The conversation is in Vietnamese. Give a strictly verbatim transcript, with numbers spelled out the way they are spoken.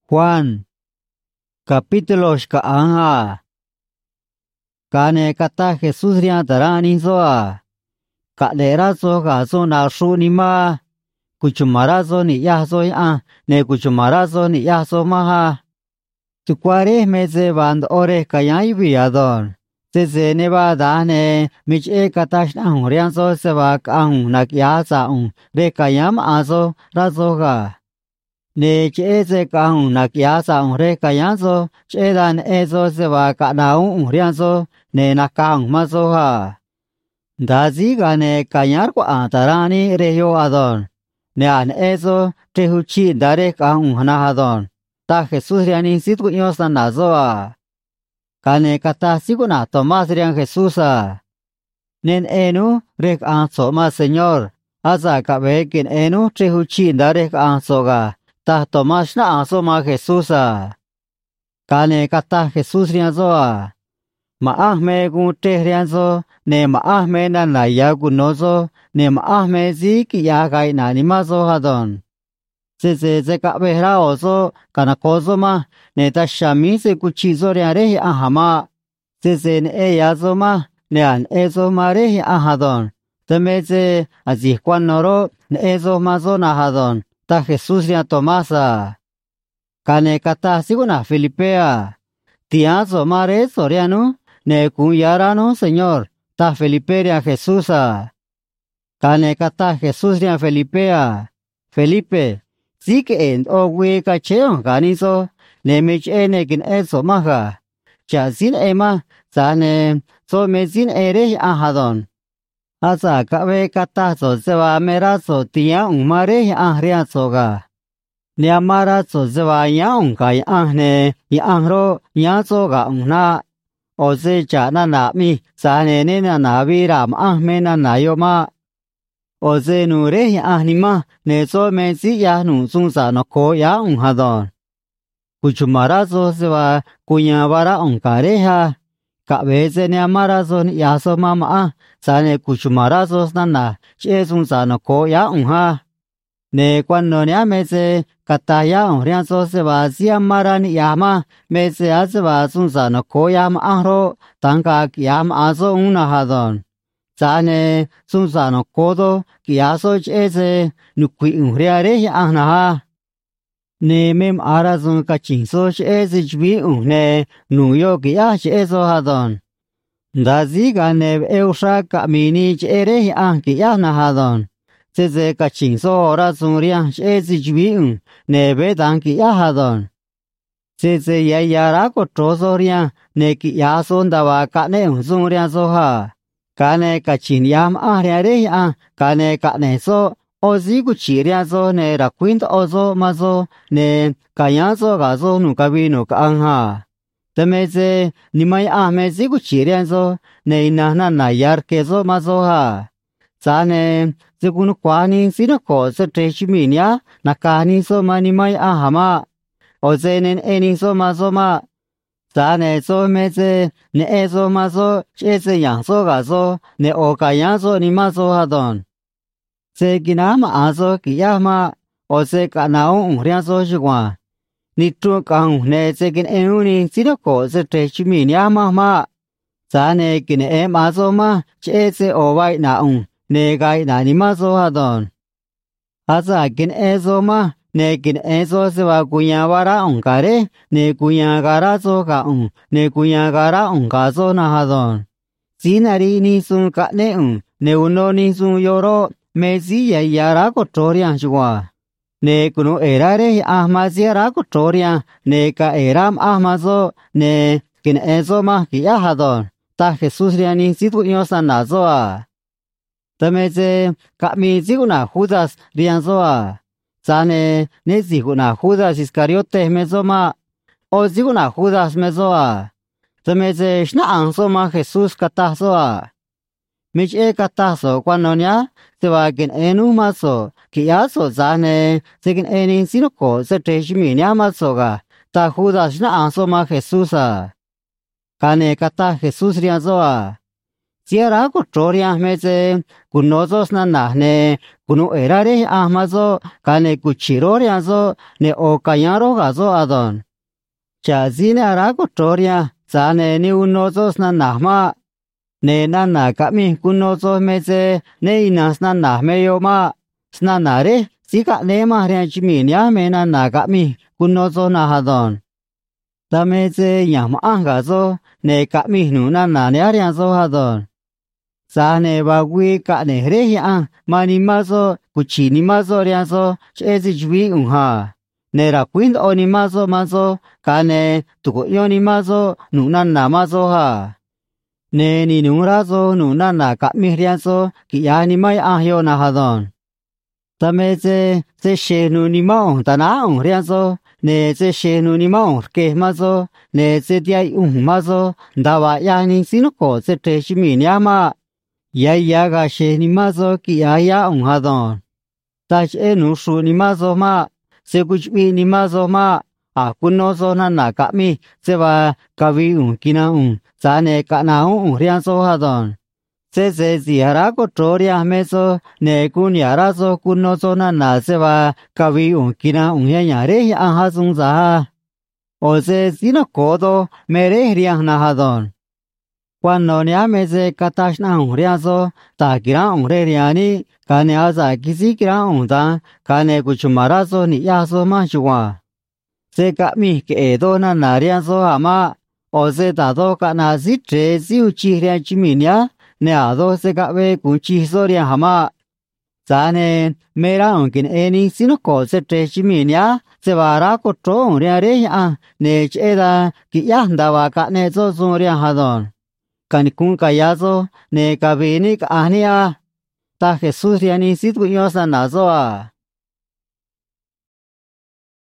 Juan, capítulo shkaanga. Kane kata Jesús rian tarani zoa. Kadera zo ga zo na shu ni ma. Kuchumara zo ni ya zo ya ne kuchumara zo ni ya zo maha. Tukware meze band ore kayai biadon. Teze ne ba dane mich e katash na rian zo se ba kang nak ya za un re kayam azo razo ga. Ne che ze kang nak ya za un re kayam zo che dan e zo se ba ka na un rian zo ne na kang ma zo ha. Dazi ga ne kayar ko atarani re yo adon. Ne an e zo te hu chi dare kang hana adon. Ta Jesús riani sit ku yo san na zo a. Kane kata siguna Tomás rian Jesús a. Nen enu rek an so ma Señor. Aza ka be kin enu te hu chi dare kang so ga. Ta Tomás na an so ma Jesús a. Kane kata Jesús rian zo a. Maah me gu te rian zo ne maah me na na ya gu no zo ne maah me zi ki ya gai na ni ma zo hadon. Se se se ka be ra o zo kana ko zo ma ne ta shami se ku chi zo rian re a hama. Se se ne e ya zo ma ne an e zo ma re a hadon. Te me ze a zi kwan no ro ne e zo ma zo na hadon. Ta Jesús rian Tomás a. Kane kata siguna Filipea. Tia zo ma re zo rianu. Ne kuyarano Señor, ta Felipe ria Jesús a. Kane kata Jesús ria Felipea. Felipe, si que en o we ka cheo ganizo, ne mich ene kin eso maha. Cha sin ema, sa ne so me sin ere ahadon. Asa kabe kata so sewa mera so tia un mare ahria soga. Ne amara so sewa ya un kai ahne, ya ahro ya soga una. Oze cha na na mi sa ne ne na na vi ram ah me na na yo ma. Oze nu re ah ni ma ne so me si ya nu sung sa no ko ya un ha don. Kuchumara so se va kunya bara un ka re ha. Ka be se ne amara so ya so ma ma ah sa ne kuchumara so na na che sung sa no ko ya un ha. Ne quan no ne me se kata ya un rian so se va si amara ni ya ma me se a se va sung sa no ko ya ma ah ro tang ka ya ma a so un na ha don. Sa ne sung sa no ko do ki a so che se nu kui un ria re ya ah na ha. Ne mem ara sung ka ching so che se jwi un ne nu yo ki a che so ha don. Da zi ga ne e u sha ka mi ni che re ya ah ki ya na ha don. Se se ka ching so ra sung riang che si jwi un ne be dang ki ya ha don. Se se ya ya ra ko tro so riang ne ki ya son da wa ka ne un sung riang so ha. Ka ne ka chin yam a ria re ya ka ne ka ne so o zi ku chi riang so ne ra kwin to o so ma so ne ka ya so ga so nu ka bi nu ka ang ha. Te me se ni mai a me zi ku chi riang so ne na na na yar ke so ma so ha. Sa ne se kun kwa ni si no ko se tre chi mi nya na ka ni so ma ni mai a ha ma. O se ne e ni so ma so ma. Sa ne so me se ne e so ma so che se yang so ga so ne o ka yang so ni ma so ha don. Se ki na ma a so ki ya ma o se ka na un rian so shi kwa. Ni tu ka un ne se kin e un ni si no ko se tre chi mi nya ma ma. Sa ne ki ne e ma so ma che se o wai na un. Ne gai na ni ma so ha don. Asa kin e so ma ne kin e so se wa kuya wa ra un ka re ne kuya ga ra so ka un ne kuya ga ra un ka so na ha don. Si na ri ni sun ka ne un ne uno ni sun yo ro me si ya ya ra ko tro riang shi wa. Ne kuno e ra re ah ma si ra ko tro riang ne ka e ram ah ma so ne kin e so ma ki ya ha don. Ta Jesús riang ni si tu yo san na so a. Te me se ka mi zi ku na Judas rian so a. Sa ne ne zi ku na Judas Iscariote me so ma. O zi ku na Judas me so a. Te me se shna ang so ma Jesús kata so a. Mich e kata so kwa no nya se wa kin enu ma so ki ya so sa ne se kin e ni si no ko se tre shi mi nya ma so ga. Ta Judas shna ang so ma Jesús a. Ka ne kata Jesús rian so a. chia ra của trò riêng mẹ chế của nó cho sna nà nè của nó ở ra đấy à mà cho cái này của chỉ rồi riêng cho nè ở cái nhà rồi cả cho à đòn chả gì nè ra của trò riêng cha nè nếu nó cho sna nà mà nè nà nà cả mình của nó cho mẹ chế nè nà sna nà mẹ yêu mà sna nà đấy chỉ cả nè mà riêng chỉ mình nhá mẹ nà nà cả mình của nó cho nà hà đòn ta mẹ chế nhà mà ăn cả cho nè cả mình nụ nà nà nè riêng cho hà đòn sa ne ba quy cả ne re hiang mà ni ma so ku chi ni ma so riang so che zi jui ung ha ne ra queen o ni ma so ma so ka ne tu ko yo ni ma so nu na na ma so ha ne ni nu ra so nu na na ka mi riang so ki ya ni mai a yo na ha don ta me ze ze she nu ni ma ong ta na ong riang so ne ze she nu ni ma ong ke ma so ne ze dia ung ma so da wa ya ni sin ko ze te shi mi nya ma ya ya ga she ni ma zo ki ya ya ong ha don ta che nu shu ni ma zo ma se ku chi ni ma zo ma a ku no zo na na ka mi se ba ka vi ung ki na ung za ne ka na ung rian zo ha don se se zi ra ko tro ria me zo ne ku ni ra zo ku no zo na na se ba ka vi ung ki na ung ya ya re ya ha zung za o se zi no ko do me re ria na ha don cuando ne ame se katash na ong ria so ta kira ong re ria ni ka ne asa kisi kira ong ta ka ne kuchumara so ni ya so ma shuwa se ka mi ke e do na na ria so ha ma o se ta do ka na si tre si u chi ria chi mi nya ne a do se ka we ku chi so ria ha ma za ne me ra ong kin e ni si no ko se tre chi mi nya se ba ra ko tro ong ria re ya ne che da ki ya nda wa ka ne zo zo ria ha don kan kun kayazo ne kabini ka ahnia ta Jesús riani sit ku yo sa na zo a